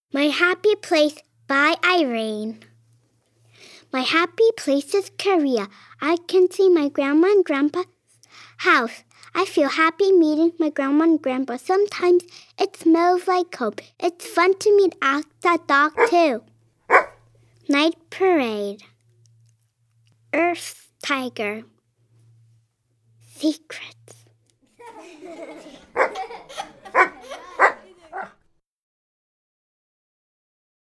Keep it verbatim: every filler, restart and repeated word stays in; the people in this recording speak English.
My Happy Place by Irene. My happy place is Korea. I can see my grandma and grandpa's house. I feel happy meeting my grandma and grandpa. Sometimes it smells like home. It's fun to meet the dog too. Night Parade. Earth Tiger. Secret.